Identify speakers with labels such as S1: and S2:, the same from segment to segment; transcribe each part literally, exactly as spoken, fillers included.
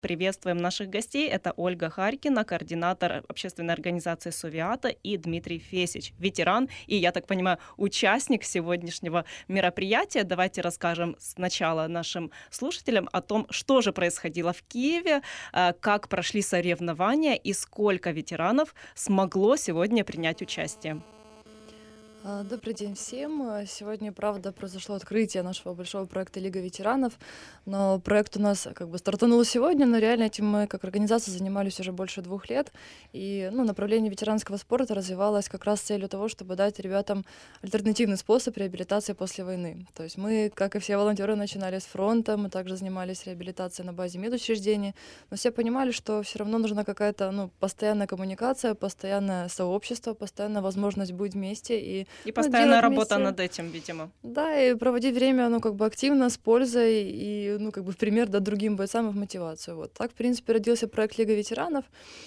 S1: Приветствуем наших гостей. Это Ольга Харькина, координатор общественной организации «Совиата», и Дмитрий Фесич, ветеран и, я так понимаю, участник сегодняшнего мероприятия. Давайте расскажем сначала нашим слушателям о том, что же происходило в Киеве, как прошли соревнования и сколько ветеранов смогло сегодня принять участие.
S2: Добрый день всем. Сегодня, правда, произошло открытие нашего большого проекта «Лига ветеранов», но проект у нас как бы стартанул сегодня, но реально этим мы как организация занимались уже больше двух лет, и ну, направление ветеранского спорта развивалось как раз с целью того, чтобы дать ребятам альтернативный способ реабилитации после войны. То есть мы, как и все волонтеры, начинали с фронта, мы также занимались реабилитацией на базе медучреждений, но все понимали, что все равно нужна какая-то ну, постоянная коммуникация, постоянное сообщество, постоянная возможность быть вместе и
S1: И
S2: ну,
S1: постоянная
S2: делать
S1: работа
S2: вместе.
S1: над этим, видимо.
S2: Да, и проводить время, ну, как бы активно, с пользой и, ну, как бы в пример дать другим бойцам и в мотивацию. Вот так, в принципе, родился проект «Лига ветеранов».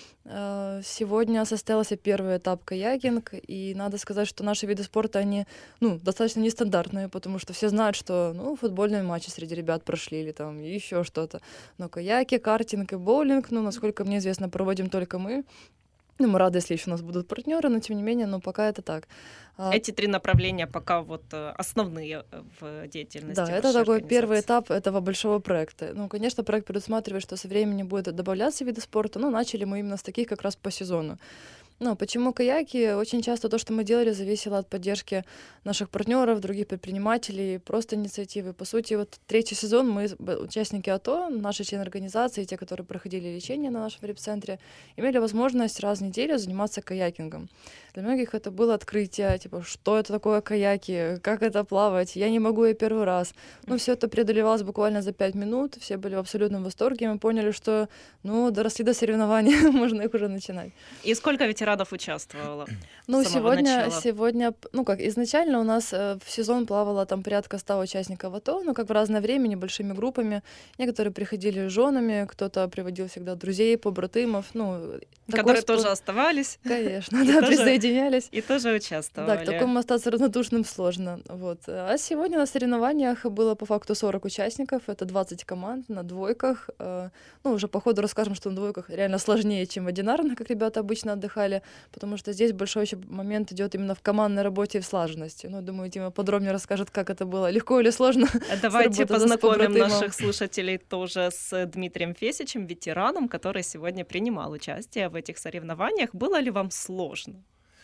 S2: Э, Сегодня состоялся первый этап каякинг, и надо сказать, что наши виды спорта, они, ну, достаточно нестандартные, потому что все знают, что, ну, футбольные матчи среди ребят прошли или там еще что-то. Но каяки, картинг и боулинг, ну, насколько мне известно, проводим только мы. Ну, мы рады, если еще у нас будут партнеры, но тем не менее, ну, пока это так. А,
S1: Эти три направления пока вот э, основные э, в деятельности
S2: Да, это
S1: вашей
S2: такой первый
S1: организации.
S2: этап этого большого проекта. Ну, конечно, проект предусматривает, что со временем будет добавляться виды спорта, но начали мы именно с таких как раз по сезону. Ну, почему каяки? Очень часто то, что мы делали, зависело от поддержки наших партнеров, других предпринимателей, просто инициативы. По сути, вот третий сезон мы, б- участники АТО, наши члены организации, те, которые проходили лечение на нашем реп-центре, имели возможность раз в неделю заниматься каякингом. Для многих это было открытие, типа, что это такое каяки, как это плавать, я не могу, я первый раз. Ну, все это преодолевалось буквально за пять минут, все были в абсолютном восторге, мы поняли, что, ну, доросли до соревнований, можно их уже начинать.
S1: И сколько ветеранов участвовало с
S2: Ну,
S1: самого
S2: сегодня,
S1: начала?
S2: сегодня, п- ну как, изначально у нас э, в сезон плавало там порядка ста участников АТО, ну как в разное время, небольшими группами. Некоторые приходили с женами, кто-то приводил всегда друзей, побратымов, ну, такой
S1: Которые тоже
S2: спорт,
S1: оставались
S2: конечно,
S1: и
S2: да,
S1: тоже,
S2: присоединялись.
S1: и тоже
S2: Да, к
S1: участвовали.
S2: такому остаться равнодушным сложно. Вот. А сегодня на соревнованиях было по факту сорок участников, это двадцать команд на двойках. Э, Ну, уже по ходу расскажем, что на двойках реально сложнее, чем в одинарных, как ребята обычно отдыхали, потому что здесь большой еще момент идет именно в командной работе и в слаженности. Ну, думаю, Дима подробнее расскажет, как это было, легко или сложно
S1: Давайте
S2: сработать с
S1: познакомим
S2: побратимом.
S1: наших слушателей тоже с Дмитрием Фесичем, ветераном, который сегодня принимал участие в этих соревнованиях. Было ли вам сложно?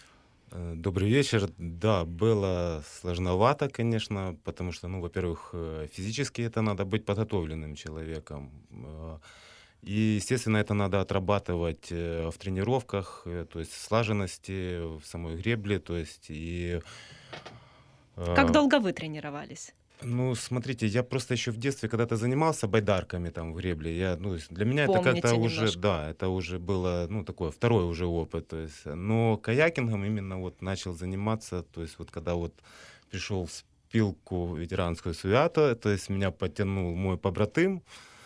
S3: Э, Добрый вечер. Да, было сложновато, конечно, потому что, ну, во-первых, э, физически это надо быть подготовленным человеком. Э, И, естественно, это надо отрабатывать э, в тренировках, э, то есть в слаженности, в самой гребле, то есть и
S1: Как
S3: э,
S1: долго вы тренировались?
S3: ну, смотрите, я просто еще в детстве когда-то занимался байдарками там в гребле. Я, ну, с- для меня это как-то
S1: Помните
S3: уже,
S1: немножко.
S3: да, это уже было, ну, такое второй уже опыт. То есть, э, но каякингом именно вот начал заниматься, то есть вот когда вот пришел в спилку ветеранскую Свято, то есть меня подтянул мой побратым.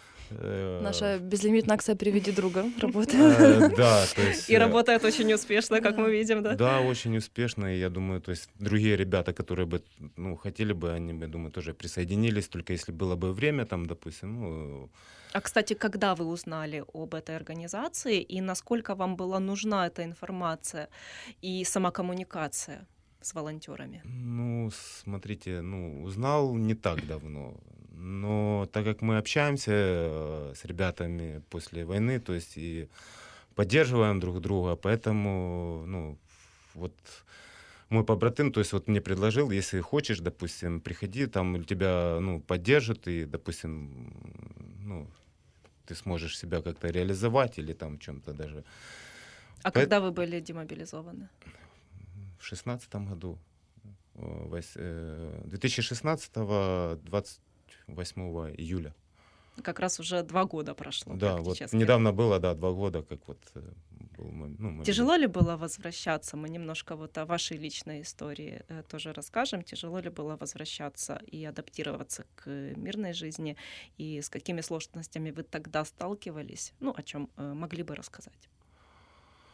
S3: э,
S2: Наша безлимитная акция «Приведи друга» работает.
S3: э, Да, то есть,
S1: И
S3: э,
S1: работает очень успешно, как мы
S2: Да.
S1: видим, да?
S3: да, очень успешно. И я думаю, то есть другие ребята, которые бы, ну, хотели бы, они бы, я думаю, тоже присоединились, только если было бы время, там, допустим, ну,
S1: А, кстати, когда вы узнали об этой организации и насколько вам была нужна эта информация и сама коммуникация с волонтерами?
S3: ну, смотрите, ну, узнал не так давно. Но так как мы общаемся э, с ребятами после войны, то есть и поддерживаем друг друга, поэтому, ну, вот мой побратым, то есть вот мне предложил, если хочешь, допустим, приходи, там тебя, ну, поддержат, и, допустим, ну, ты сможешь себя как-то реализовать или там в чем-то даже.
S1: А
S3: Поэт-
S1: когда вы были демобилизованы?
S3: В шестнадцатом году, э, вось- э, две тысячи шестнадцатого, двадцать восьмого июля.
S1: Как раз уже два года прошло
S3: Да, вот
S1: практически.
S3: недавно было, да, два года, как вот э, был мой, ну, мобили-
S1: Тяжело ли было возвращаться? Мы немножко вот о вашей личной истории э, тоже расскажем. Тяжело ли было возвращаться и адаптироваться к мирной жизни? И с какими сложностями вы тогда сталкивались? Ну, о чем могли бы рассказать?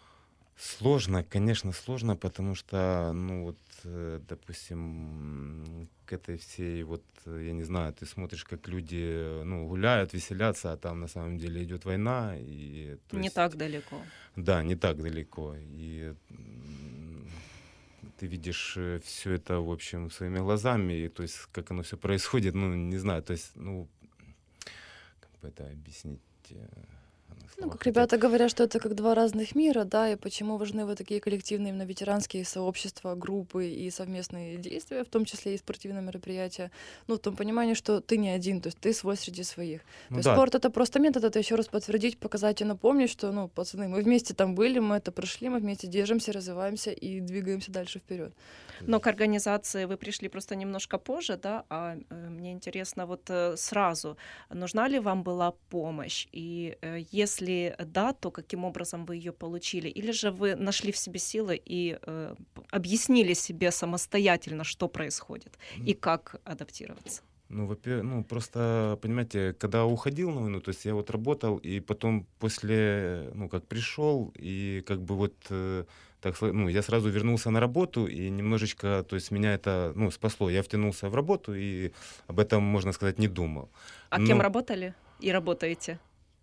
S3: Сложно, конечно, сложно, потому что, ну вот, э, допустим, к этой всей вот, э, я не знаю, ты смотришь, как люди, э, ну, гуляют, веселятся, а там на самом деле идет война, и то
S1: Не
S3: есть,
S1: так далеко.
S3: да, не так далеко, и м, ты видишь все это, в общем, своими глазами, и то есть, как оно все происходит, ну, не знаю, то есть, ну, как бы это объяснить? э, на
S2: Ну,
S3: словах,
S2: как
S3: хотя
S2: ребята говорят, что это как два разных мира, да, и почему важны вот такие коллективные именно ветеранские сообщества, группы и совместные действия, в том числе и спортивные мероприятия, ну, в том понимании, что ты не один, то есть ты свой среди своих. То
S3: Ну
S2: есть
S3: да,
S2: спорт — это просто метод, это еще раз подтвердить, показать и напомнить, что, ну, пацаны, мы вместе там были, мы это прошли, мы вместе держимся, развиваемся и двигаемся дальше вперед.
S1: Но к организации вы пришли просто немножко позже, да, а э, мне интересно вот э, сразу, нужна ли вам была помощь? И э, если да, то каким образом вы ее получили? Или же вы нашли в себе силы и э, п- объяснили себе самостоятельно, что происходит и
S3: м,
S1: как адаптироваться?
S3: ну, во-первых, ну, просто, понимаете, когда уходил на войну, то есть я вот работал, и потом после, ну, как пришел, и как бы вот, э, так, сла- ну, я сразу вернулся на работу, и немножечко, то есть меня это, ну, спасло. Я втянулся в работу, и об этом, можно сказать, не думал.
S1: А кем
S3: Но
S1: работали и работаете?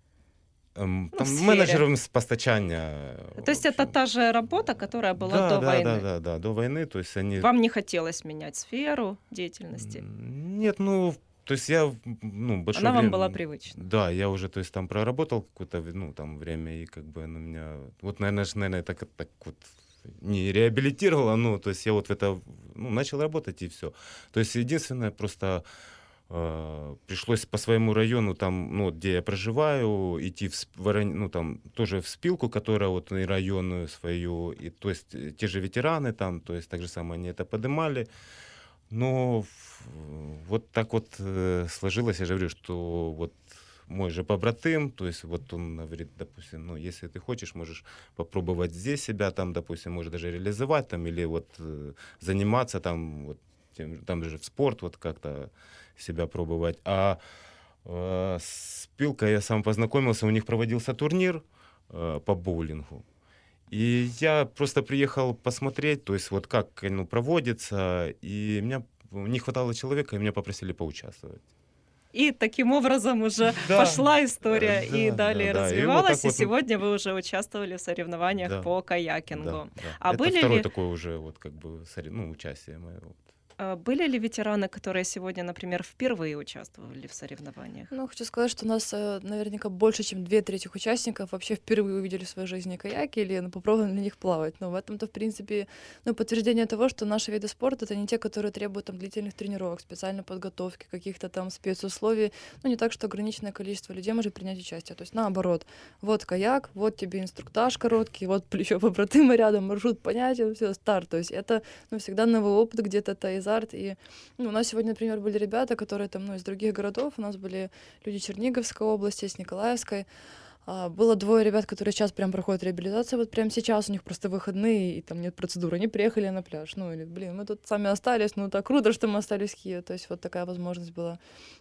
S3: ем,
S1: Ну, в
S3: там
S1: сфере.
S3: менеджером с постачания,
S1: То
S3: в
S1: есть это
S3: общем.
S1: та же работа, которая была
S3: Да,
S1: до
S3: да, да,
S1: войны.
S3: да, да, до войны, то есть они.
S1: Вам не хотелось менять сферу деятельности.
S3: М, Нет, ну, то есть я, м, ну, большое
S1: Она вам была
S3: время,
S1: привычна.
S3: да, я уже, то есть там проработал какое-то, в- ну, там время, и как бы оно меня, вот, наверное, наверное, так, так вот не реабилитировало, ну, то есть я вот в это, ну, начал работать, и все. То есть единственное, просто э, пришлось по своему району, там, ну, вот где я проживаю, идти в, сп- в рай- ну, там, тоже в спилку, которая вот и районную свою, и, то есть э, те же ветераны там, то есть так же самое они это поднимали, но ф- вот так вот э, сложилось, я же говорю, что вот мой же побратым, то есть вот он говорит, допустим, ну, если ты хочешь, можешь попробовать здесь себя, там, допустим, можешь даже реализовать там, или вот э, заниматься там, вот, тем, там же в спорт вот как-то себя пробовать. А э, с Пилкой я сам познакомился, у них проводился турнир э, по боулингу. И я просто приехал посмотреть, то есть вот как оно проводится, и меня не хватало человека, и меня попросили поучаствовать.
S1: И таким образом уже
S3: Да,
S1: пошла
S3: э,
S1: история и
S3: да, да,
S1: далее
S3: да. И вот так
S1: развивалась, и
S3: вот, м,
S1: сегодня вы уже участвовали в соревнованиях
S3: да,
S1: по
S3: да,
S1: каякингу.
S3: да.
S1: А
S3: Это
S1: были
S3: второй
S1: ли,
S3: такой уже вот как бы сори- ну, участие мое. Вот.
S1: а, были ли ветераны, которые сегодня, например, впервые участвовали в соревнованиях?
S2: Ну, хочу сказать, что у нас э, наверняка больше, чем две трети участников вообще впервые увидели в своей жизни каяки или ну, попробовали на них плавать. Но в этом-то, в принципе, ну, подтверждение того, что наши виды спорта — это не те, которые требуют там длительных тренировок, специальной подготовки, каких-то там спецусловий. Ну, не так, что ограниченное количество людей может принять участие. То есть, наоборот, вот каяк, вот тебе инструктаж короткий, вот плечо побратыма рядом, маршрут понятен, все, старт. То есть это ну, всегда новый опыт, где-то это азарт. И ну, у нас сегодня, например, были ребята, которые там, ну, из других городов. У нас были люди Черниговской области, с Николаевской. А, было двое ребят, которые сейчас прям проходят реабилитацию. Вот прямо сейчас у них просто выходные, и там нет процедуры. Они приехали на пляж. Ну, или, блин, мы тут сами остались, ну, так круто, что мы остались в Киеве. То есть вот такая возможность была.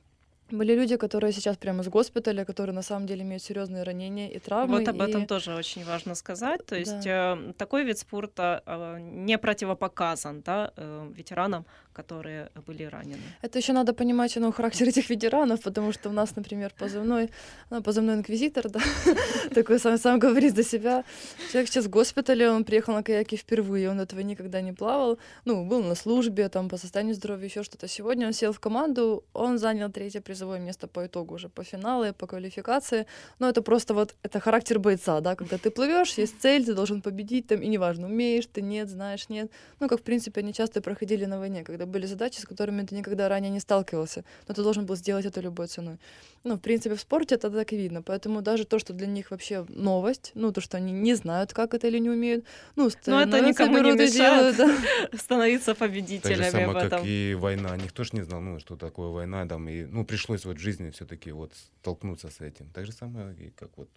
S2: Были люди, которые сейчас прямо из госпиталя, которые на самом деле имеют серьезные ранения и травмы.
S1: Вот об этом
S2: И
S1: тоже очень важно сказать. То есть
S2: да.
S1: э, такой вид спорта э, не противопоказан, да, э, ветеранам, которые были ранены.
S2: Это еще надо понимать, ну, характер этих ветеранов, потому что у нас, например, позывной, ну, позывной инквизитор, да, такой сам, сам говорит за себя. Человек сейчас в госпитале, он приехал на каяке впервые, он этого никогда не плавал, ну, был на службе, там, по состоянию здоровья, еще что-то. Сегодня он сел в команду, он занял третье призовое место по итогу уже, по финалу, по квалификации. Но это просто вот, это характер бойца, да, когда ты плывешь, есть цель, ты должен победить, там, и неважно, умеешь ты, нет, знаешь, нет. Ну, как, в принципе, они часто проходили на войне, когда были задачи, с которыми ты никогда ранее не сталкивался, но ты должен был сделать это любой ценой. Ну, в принципе, в спорте это так и видно, поэтому даже то, что для них вообще новость, ну, то, что они не знают, как это или не умеют, ну,
S1: Но это
S2: становятся,
S1: никому не
S2: берут и
S1: мешает
S2: делают, да.
S1: становиться
S3: Так же
S1: победителями
S3: самое,
S1: в
S3: как
S1: этом.
S3: и война. Никто ж не знал, ну, что такое война, там, и, ну, пришлось вот в жизни все-таки вот столкнуться с этим. Так же самое, и как вот.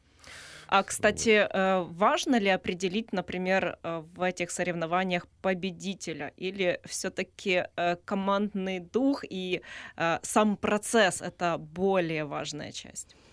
S1: А,
S3: Вот.
S1: кстати, э, важно ли определить, например, э, в этих соревнованиях победителя? Или все-таки командный дух и э, сам процесс — это более важная часть?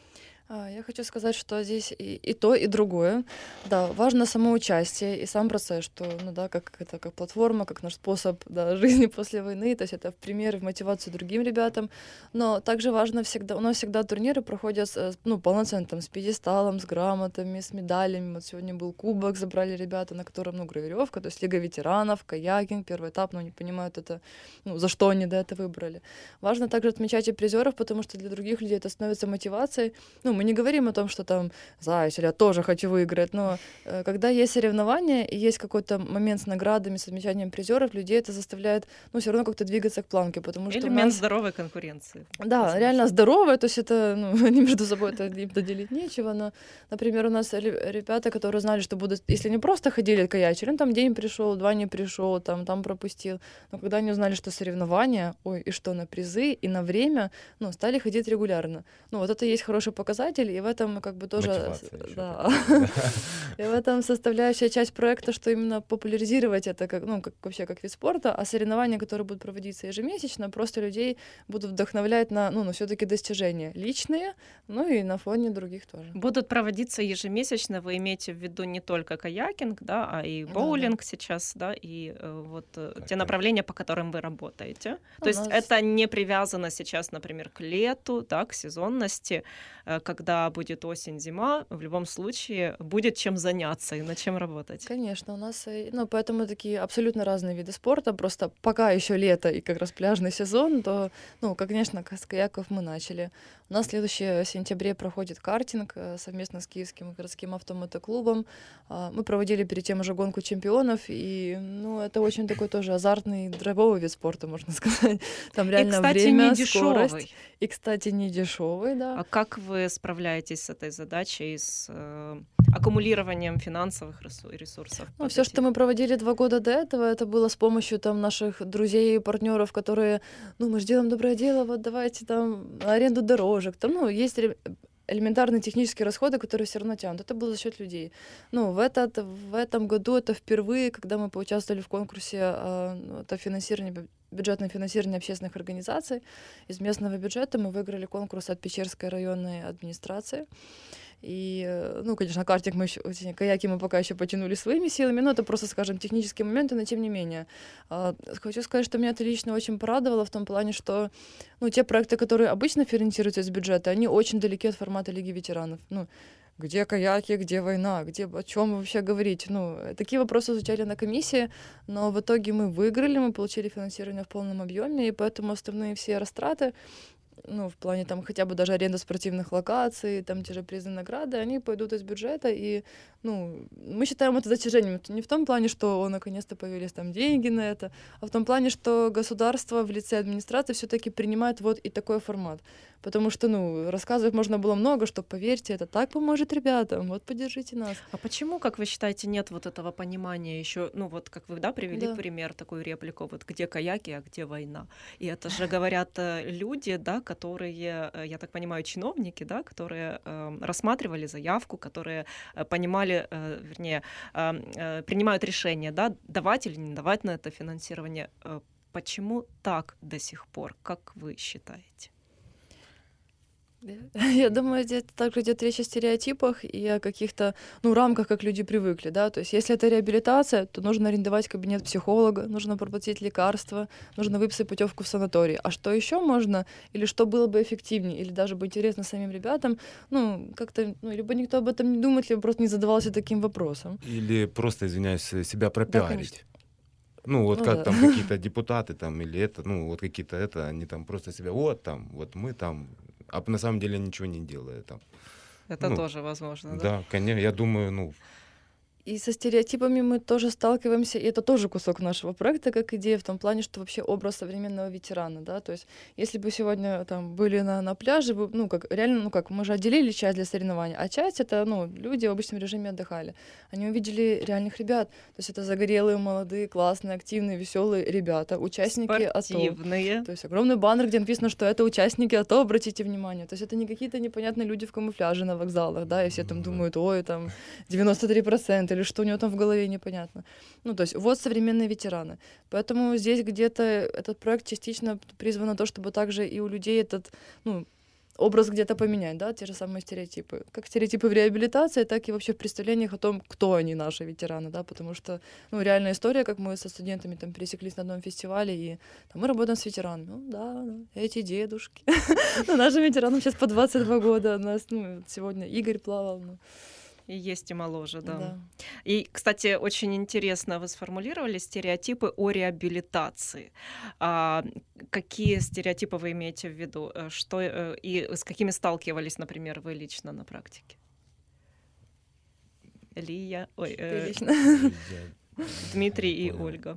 S2: А, Я хочу сказать, что здесь и, и то, и другое. Да, важно само участие и сам процесс, что, ну да, как это, как платформа, как наш способ, да, жизни после войны, то есть это в пример, в мотивацию другим ребятам. Но также важно всегда, у нас всегда турниры проходят, с, э, ну, полноценно, там, с пьедесталом, с грамотами, с медалями. Вот сегодня был кубок, забрали ребята, на котором, ну, гравировка, то есть Лига ветеранов, каякинг, первый этап, но они понимают это, ну, за что они, да, это выбрали. Важно также отмечать и призеров, потому что для других людей это становится мотивацией. Ну, мы не говорим о том, что там «Заяц, я тоже хочу выиграть», но э, когда есть соревнования и есть какой-то момент с наградами, с отмечанием призеров, людей это заставляет, ну, все равно как-то двигаться к планке, потому что у
S1: Элемент
S2: нас...
S1: здоровой конкуренции.
S2: Да,
S1: возможно.
S2: реально здоровая, то есть это, ну, они между собой это им доделить нечего, но, например, у нас ре- ребята, которые знали, что будут, если не просто ходили каячили, ну, там день пришел, два не пришел, там, там пропустил, но когда они узнали, что соревнования, ой, и что на призы, и на время, ну, стали ходить регулярно. Ну, вот это и есть хороший показатель, и в этом как бы тоже...
S3: Мотивация ещё
S2: Да.
S3: такая, да.
S2: И в этом составляющая часть проекта, что именно популяризировать это как, ну, как вообще как вид спорта, а соревнования, которые будут проводиться ежемесячно, просто людей будут вдохновлять на, ну, на все-таки достижения личные, ну и на фоне других тоже.
S1: Будут проводиться ежемесячно, вы имеете в виду не только каякинг, да, а и
S2: Да,
S1: боулинг сейчас, да, и э, вот э,
S3: Так,
S1: те
S3: так.
S1: направления, по которым вы работаете.
S2: У
S1: То есть
S2: нас-
S1: это не привязано сейчас, например, к лету, да, к сезонности, Э, когда будет осень, зима, в любом случае будет чем заняться и над чем работать.
S2: Конечно, у нас, э, ну, поэтому такие абсолютно разные виды спорта, просто пока еще лето и как раз пляжный сезон, то, ну, конечно, к- с каяков мы начали. У нас в следующем сентябре проходит картинг э, совместно с Киевским городским автомотоклубом. А, Мы проводили перед тем уже гонку чемпионов, и, ну, это очень такой тоже азартный, драйвовый вид спорта, можно сказать. Там реально
S1: и, кстати,
S2: время,
S1: не
S2: скорость.
S1: дешевый.
S2: И, кстати, не дешевый, да.
S1: А как вы справляетесь с этой задачей, с э, аккумулированием финансовых ресу- ресурсов?
S2: Ну,
S1: под
S2: все,
S1: эти-
S2: что мы проводили два года до этого, это было с помощью там наших друзей и партнеров, которые, ну, мы же делаем доброе дело, вот давайте там аренду дорожек, там, ну, есть ре- элементарные технические расходы, которые все равно тянут. Это было за счет людей. Ну, в, этот, в этом году это впервые, когда мы поучаствовали в конкурсе, а, ну, это финансирование, бю- бюджетное финансирование общественных организаций. Из местного бюджета мы выиграли конкурс от Печерской районной администрации. И, э, ну, конечно, картинг мы еще, точнее, каяки мы пока еще потянули своими силами, но это просто, скажем, технические моменты, но тем не менее. А, Хочу сказать, что меня это лично очень порадовало в том плане, что, ну, те проекты, которые обычно финансируются из бюджета, они очень далеки от формата Лиги ветеранов. Ну, где каяки, где война, где, о чем вообще говорить? Ну, э, такие вопросы звучали на комиссии, но в итоге мы выиграли, мы получили финансирование в полном объеме, и поэтому основные все растраты, ну, в плане там хотя бы даже аренда спортивных локаций, там те же призы, награды, они пойдут из бюджета, и, ну, мы считаем это достижением. Это не в том плане, что, о, наконец-то появились там деньги на это, а в том плане, что государство в лице администрации все-таки принимает вот и такой формат. Потому что, ну, рассказывать можно было много, что, поверьте, это так поможет ребятам, вот поддержите нас.
S1: А почему, как вы считаете, нет вот этого понимания еще, ну вот как вы, да, привели
S2: Да.
S1: пример, такую реплику, вот где каяки, а где война? И это же говорят э, люди, да, которые, э, я так понимаю, чиновники, да, которые э, рассматривали заявку, которые э, понимали, э, вернее, э, э, принимают решение, да, давать или не давать на это финансирование. Э, Почему так до сих пор, как вы считаете?
S2: Я думаю, здесь также идет речь о стереотипах и о каких-то, ну, рамках, как люди привыкли, да, то есть если это реабилитация, то нужно арендовать кабинет психолога, нужно проплатить лекарства, нужно выписать путевку в санаторий. А что еще можно, или что было бы эффективнее, или даже бы интересно самим ребятам, ну, как-то, ну, либо никто об этом не думает, либо просто не задавался таким вопросом.
S3: Или просто, извиняюсь, себя
S2: конечно.
S3: пропиарить. Ну, вот
S2: Ну
S3: как
S2: да.
S3: там какие-то депутаты там или это, ну, вот какие-то это, они там просто себя, вот там, вот мы там, а на самом деле ничего не делают там.
S1: Это
S3: Ну,
S1: тоже возможно, да?
S3: Да, конечно, я думаю, ну,
S2: И со стереотипами мы тоже сталкиваемся, и это тоже кусок нашего проекта, как идея, в том плане, что вообще образ современного ветерана, да, то есть если бы сегодня там были на, на пляже, бы, ну, как реально, ну, как, мы же отделили часть для соревнований, а часть это, ну, люди в обычном режиме отдыхали. Они увидели реальных ребят, то есть это загорелые, молодые, классные, активные, веселые ребята, участники АТО.
S1: Спортивные.
S2: То есть огромный баннер, где написано, что это участники АТО, обратите внимание. То есть это не какие-то непонятные люди в камуфляже на вокзалах, да, и все там
S3: Да.
S2: думают, ой, там девяносто три процента, или что у него там в голове, непонятно. Ну, то есть вот современные ветераны. Поэтому здесь где-то этот проект частично призван на то, чтобы также и у людей этот, ну, образ где-то поменять, да, те же самые стереотипы. Как стереотипы в реабилитации, так и вообще в представлениях о том, кто они, наши ветераны, да, потому что, ну, реальная история, как мы со студентами там пересеклись на одном фестивале, и там, мы работаем с ветеранами. Ну, да, да, эти дедушки. Ну, нашим ветеранам сейчас по двадцать два года, у нас, ну, сегодня Игорь плавал, ну.
S1: И есть и моложе, да.
S2: Да.
S1: И, кстати, очень интересно вы сформулировали стереотипы о реабилитации. А, какие стереотипы вы имеете в виду? Э, Что, э, и с какими сталкивались, например, вы лично на практике? Лия, ой,
S2: Ты
S1: э,
S2: лично.
S3: Я
S1: Дмитрий
S3: не
S1: и
S3: понял.
S1: Ольга.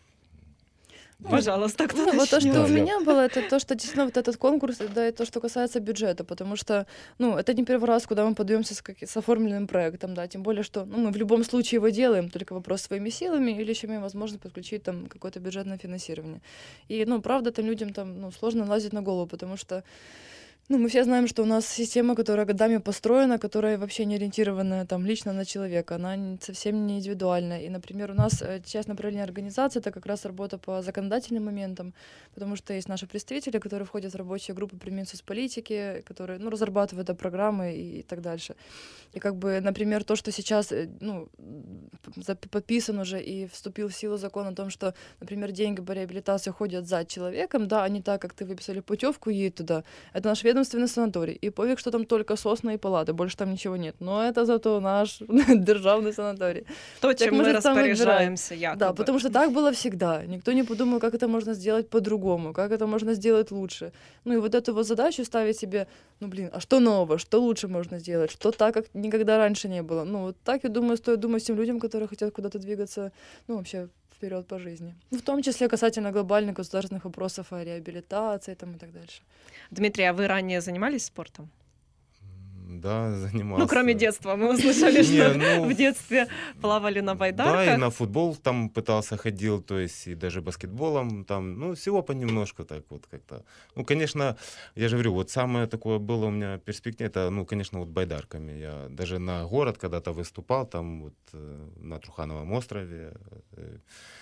S1: Пожалуйста, кто
S2: Ну, вот то,
S1: начнёт?
S2: что у
S3: Да, я-
S2: меня было, это то, что действительно вот этот конкурс, да, и то, что касается бюджета, потому что, ну, это не первый раз, куда мы подаемся с, как- с оформленным проектом, да, тем более, что, ну, мы в любом случае его делаем, только вопрос своими силами, или еще имеем возможность подключить там какое-то бюджетное финансирование. И, ну, правда, там людям там, ну, сложно лазить на голову, потому что, ну, мы все знаем, что у нас система, которая годами построена, которая вообще не ориентирована там лично на человека, она не- совсем не индивидуальна. И, например, у нас э, часть направления организации — это как раз работа по законодательным моментам, потому что есть наши представители, которые входят в рабочие группы при Минсоцполитике, которые, ну, разрабатывают да, программы и, и так дальше. И как бы, например, то, что сейчас, э, ну, п- за- подписан уже и вступил в силу закон о том, что, например, деньги по реабилитации ходят за человеком, да, а не так, как ты выписали путевку, едь туда. Это наш ведомственный санаторий. И пофиг, что там только сосны и палаты, больше там ничего нет. Но это зато наш державный санаторий.
S1: То,
S2: Так
S1: чем мы
S2: может, сам выбирай.
S1: распоряжаемся, якобы.
S2: Да, потому что так было всегда. Никто не подумал, как это можно сделать по-другому, как это можно сделать лучше. Ну и вот эту вот задачу ставить себе, ну блин, а что нового, что лучше можно сделать, что так, как никогда раньше не было. Ну вот так, я думаю, стоит думать тем людям, которые хотят куда-то двигаться, ну вообще вперед по жизни. Ну, в том числе касательно глобальных государственных вопросов о реабилитации там, и так дальше.
S1: Дмитрий, а вы ранее занимались спортом?
S3: Да, занимался.
S1: Ну, кроме детства. Мы услышали, что
S3: Не, ну,
S1: в детстве плавали на
S3: Да,
S1: байдарках.
S3: и на футбол там пытался, ходил, то есть и даже баскетболом там, ну, всего понемножку так вот как-то. Ну, конечно, я же говорю, вот самое такое было у меня перспектива, это, ну, конечно, вот байдарками. Я даже на город когда-то выступал, там вот э, на Трухановом острове. э,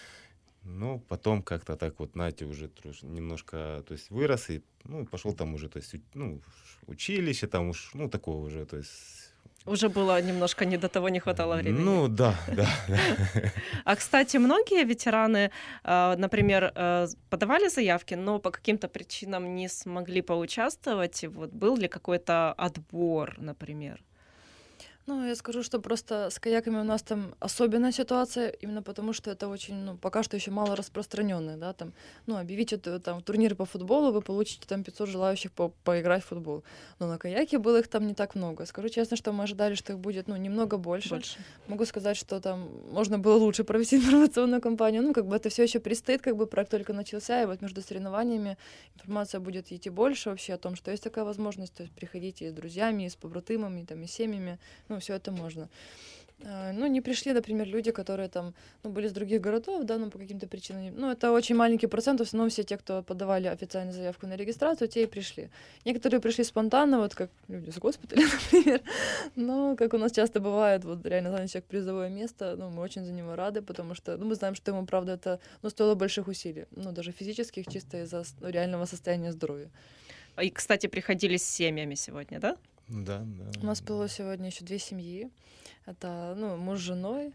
S3: Ну, потом как-то так вот, знаете, уже трош- немножко, то есть вырос и, ну, пошел там уже, то есть, у- ну, училище там уж, ну, такое уже, то есть...
S1: Уже было немножко не до того, не хватало времени.
S3: Ну, да, да, да.
S1: А, кстати, многие ветераны, э, например, э, подавали заявки, но по каким-то причинам не смогли поучаствовать. И вот был ли какой-то отбор, например?
S2: Ну, я скажу, что просто с каяками у нас там особенная ситуация, именно потому что это очень, ну, пока что еще мало распространенное, да, там, ну, объявить это, там, турниры по футболу, вы получите там пятьсот желающих по поиграть в футбол. Но на каяке было их там не так много. Скажу честно, что мы ожидали, что их будет, ну, немного больше.
S1: Больше.
S2: Могу сказать, что там можно было лучше провести информационную кампанию. Ну, как бы это все еще предстоит, как бы проект только начался, и вот между соревнованиями информация будет идти больше вообще о том, что есть такая возможность, то есть приходите и с друзьями, и с побратимами, там, и с семьями, ну, все это можно. А, Ну, не пришли, например, люди, которые там, ну, были с других городов, да, но по каким-то причинам. не- Ну, это очень маленький процент, в основном все те, кто подавали официальную заявку на регистрацию, те и пришли. Некоторые пришли спонтанно, вот как люди с госпиталя, например. Но, как у нас часто бывает, вот реально занять человек призовое место, ну, мы очень за него рады, потому что, ну, мы знаем, что ему, правда, это, ну, стоило больших усилий, ну, даже физических, чисто из-за с- ну, реального состояния здоровья.
S1: И, кстати, приходили с семьями сегодня, да?
S3: Да, да.
S2: У нас было сегодня еще две семьи. Это, ну, муж с женой.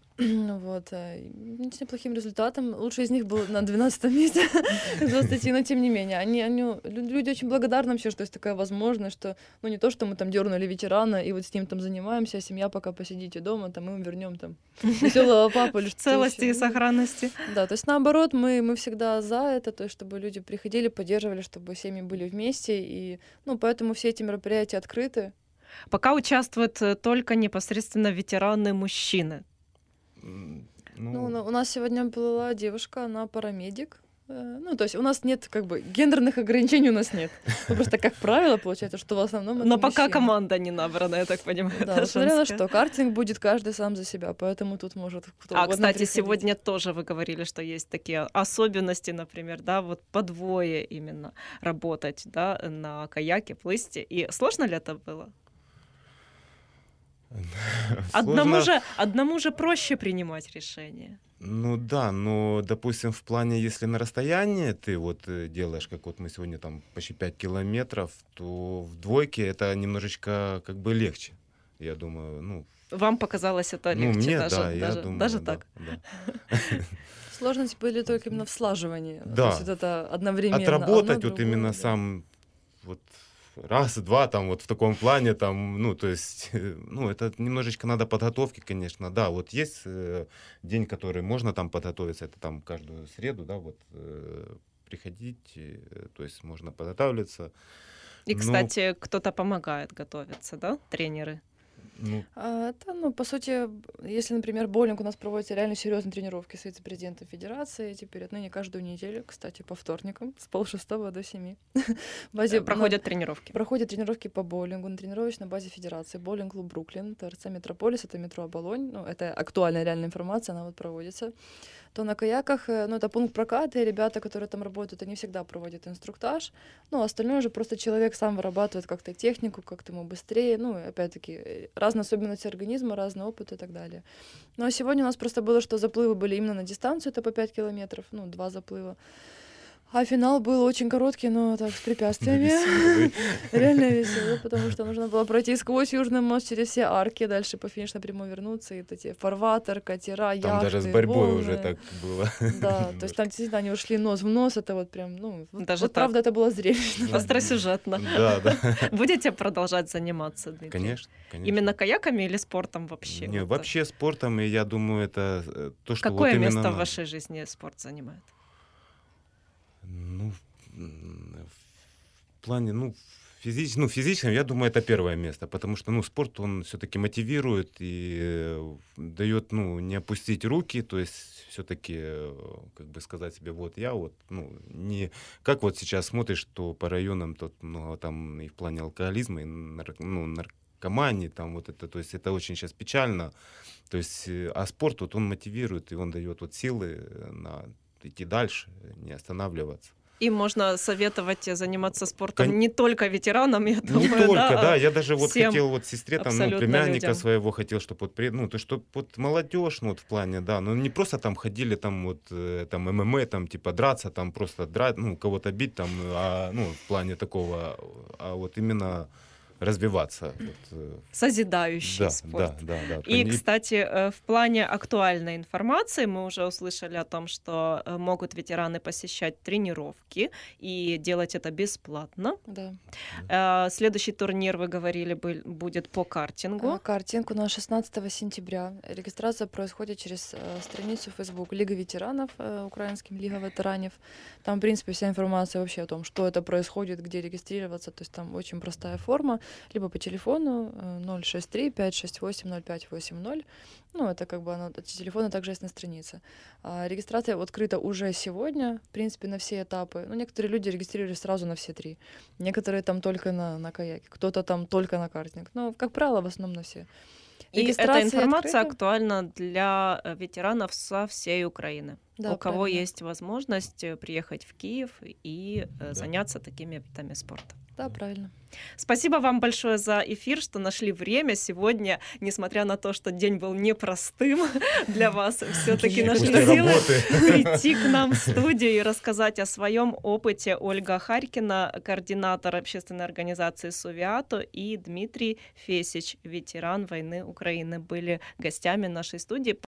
S2: Вот. э, и С неплохим результатом. Лучший из них был на двенадцатом месте из двадцати, но тем не менее. Они, они, лю- люди очень благодарны вообще, что есть такая возможность, что, ну, не то, что мы там дернули ветерана и вот с ним там занимаемся, а семья пока посидите дома, там мы вам вернем там веселого папу или
S1: В
S2: что-то
S1: целости и
S2: ещё. Ну,
S1: сохранности.
S2: Да, то есть наоборот, мы, мы всегда за это, то есть чтобы люди приходили, поддерживали, чтобы семьи были вместе, и, ну, поэтому все эти мероприятия открыты.
S1: Пока участвуют э, только непосредственно ветераны-мужчины.
S3: М,
S2: Ну,
S3: Ну,
S2: на- у нас сегодня была девушка, она парамедик. Э, Ну, то есть у нас нет, как бы, гендерных ограничений у нас нет. Ну, просто, как правило, получается, что в основном это
S1: Но пока
S2: мужчины.
S1: команда не набрана, я так понимаю.
S2: Да,
S1: это
S2: несмотря на
S1: женская.
S2: что, картинг будет каждый сам за себя, поэтому тут может кто
S1: А,
S2: угодно
S1: кстати,
S2: приходить.
S1: сегодня тоже вы говорили, что есть такие особенности, например, да, вот по двое именно работать, да, на каяке, плыть. И сложно ли это было? Одному
S3: сложно.
S1: же, одному же проще принимать решения.
S3: Ну да, но, допустим, в плане, если на расстоянии ты вот э, делаешь, как вот мы сегодня там почти пять километров, то в двойке это немножечко как бы легче, я думаю. Ну,
S1: Вам показалось это
S3: ну
S1: легче
S3: мне,
S1: даже,
S3: да, я
S1: даже,
S3: думаю,
S1: даже
S3: да,
S1: так?
S3: да.
S2: Сложность были только именно в слаживании. То есть вот
S3: Да,
S2: это одновременно одно,
S3: отработать вот
S2: другое,
S3: именно
S2: да.
S3: сам вот раз, два, там вот в таком плане, там, ну, то есть, ну, это немножечко надо подготовки, конечно, да, вот есть э, день, который можно там подготовиться, это там каждую среду, да, вот э, приходить, э, то есть можно подготавливаться,
S1: И,
S3: но,
S1: кстати, кто-то помогает готовиться, да, тренеры?
S3: ну,
S2: А, это, ну, по сути, б- если, например, боулинг у нас проводится реально серьезные тренировки с вице-президентом Федерации, теперь отныне каждую неделю, кстати, по вторникам, с полшестого до семи. В базе
S1: Э,
S2: на-
S1: Проходят тренировки.
S2: проходят тренировки по боулингу на тренировочной базе Федерации. Боулинг-клуб Бруклин, ТРЦ Метрополис, это метро Оболонь. Ну, это актуальная реальная информация, она вот проводится. То на каяках, э, ну, это пункт проката, и ребята, которые там работают, они всегда проводят инструктаж. Ну, остальное уже просто человек сам вырабатывает как-то технику, как-то ему быстрее. Ну, и опять-таки, э, разные особенности организма, разный опыт и так далее. Ну, а сегодня у нас просто было, что заплывы были именно на дистанцию, это по пять километров, ну, два заплыва. А финал был очень короткий, но так, с препятствиями.
S3: веселый.
S2: Реально весело, потому что нужно было пройти сквозь Южный мост через все арки, дальше по финишной прямой вернуться, и вот эти фарватер, катера,
S3: Там даже с
S2: яхты,
S3: борьбой уже
S2: волны.
S3: так было.
S2: Да, то есть
S3: немножко.
S2: там действительно они ушли нос в нос, это вот прям, ну, вот,
S1: Даже
S2: вот
S1: так.
S2: правда это было зрелищно.
S1: Остросюжетно.
S3: Да, да,
S1: Будете продолжать заниматься, Дмитрий?
S3: конечно, конечно.
S1: Именно каяками или спортом вообще?
S3: Не,
S1: Вот, э,
S3: вообще спортом, и я думаю, это э, то, что вот
S1: Какое
S3: именно
S1: место в
S3: надо.
S1: вашей жизни спорт занимает?
S3: Ну, м, в плане, ну, физич, ну, физическом, я думаю, это первое место, потому что, ну, спорт, он все-таки мотивирует и э, дает, ну, не опустить руки, то есть все-таки, как бы сказать себе, вот я вот, ну, не, как вот сейчас смотришь, что по районам тут много там и в плане алкоголизма, и нар- ну, наркомании, там вот это, то есть это очень сейчас печально, то есть, э, а спорт, вот он мотивирует, и он дает вот силы э, на идти дальше, не останавливаться.
S1: И можно советовать заниматься спортом
S3: Кон-
S1: не только ветеранам, я
S3: Не
S1: думаю,
S3: только,
S1: да,
S3: да,
S1: а
S3: я даже вот
S1: всем
S3: хотел вот сестре, там, ну,
S1: абсолютно
S3: племянника
S1: людям.
S3: своего хотел, чтобы вот, при- ну, то, что вот молодежь, ну, вот в плане, да, ну, не просто там ходили, там, вот, э, там, ММА, там, типа, драться, там, просто драть, ну, кого-то бить, там, а, ну, в плане такого, а вот именно развиваться. Вот, э,
S1: Созидающий
S3: да,
S1: спорт.
S3: да, да, да.
S1: И,
S3: И-
S1: кстати, э, в плане актуальной информации мы уже услышали о том, что э, могут ветераны посещать тренировки и делать это бесплатно.
S2: Да.
S1: Э, Следующий турнир, вы говорили, был- будет по картингу.
S2: А, Картинку на шестнадцатого сентября. Регистрация происходит через э, страницу Facebook Лига ветеранов, э, украинским Лига ветеранов. Там, в принципе, вся информация вообще о том, что это происходит, где регистрироваться. То есть там очень простая форма. Либо по телефону э, ноль шесть три пять шесть восемь ноль пять восемь ноль. Ну, это как бы оно, эти телефоны также есть на странице. А регистрация открыта уже сегодня, в принципе, на все этапы. Ну, некоторые люди регистрировались сразу на все три. Некоторые там только на, на каяке, кто-то там только на картинг. Ну, как правило, в основном на все.
S1: И эта
S2: Регистрация
S1: информация
S2: открыта.
S1: актуальна для э, ветеранов со всей Украины.
S2: Да,
S1: у кого
S2: правильно.
S1: есть возможность э, приехать в Киев и э,
S3: Да.
S1: заняться такими видами спорта.
S2: Да, правильно.
S1: Спасибо вам большое за эфир, что нашли время сегодня, несмотря на то, что день был непростым для вас, все-таки нашли
S3: После
S1: силы
S3: работы.
S1: прийти к нам в студию и рассказать о своем опыте. Ольга Харькина, координатор общественной организации «Совиато», и Дмитрий Фесич, ветеран войны Украины, были гостями нашей студии.